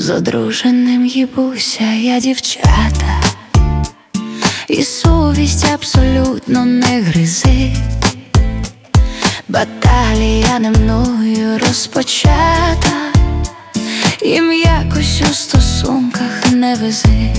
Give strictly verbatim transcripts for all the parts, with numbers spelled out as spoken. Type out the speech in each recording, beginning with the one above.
з одруженим їбуся я дівчата, і совість абсолютно не гризи. Баталія не мною розпочата, їм якось у стосунках не вези.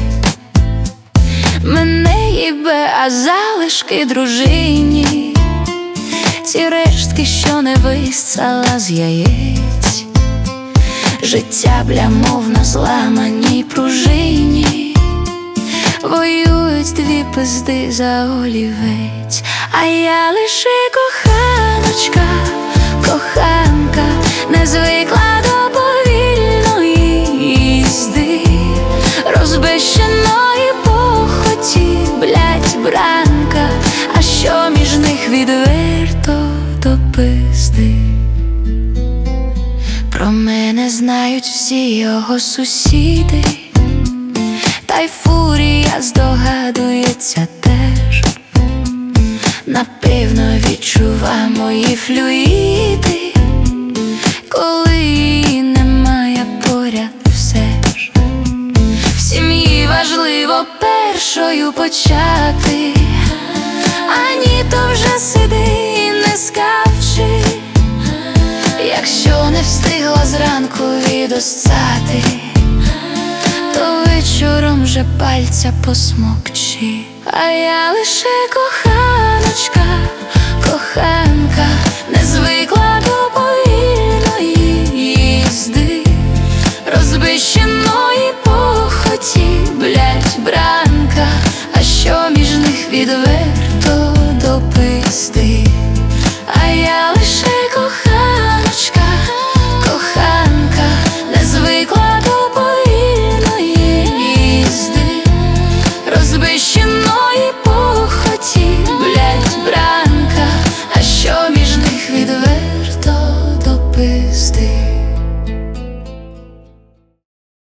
Мене їбе, а залишки дружині, ці рештки, що не висцала з яєць. Життя, бля, мов на зламаній пружині, воюють дві пизди за олівець. А я лише коханочка, коханка, не звикла до повільної їзди, розбещеної похоті, блять, бранка, а що між них відверто до пизди. Про мене знають всі його сусіди, та й фурія здогадується теж. Напевно відчува мої флюїди, коли її немає поряд все ж. В сім'ї важливо першою почати, ані то вже сиди і не скавчи, якщо не встигла зранку відоссати, то вечором вже пальця посмокчи. А я лише коханочка, коханочка,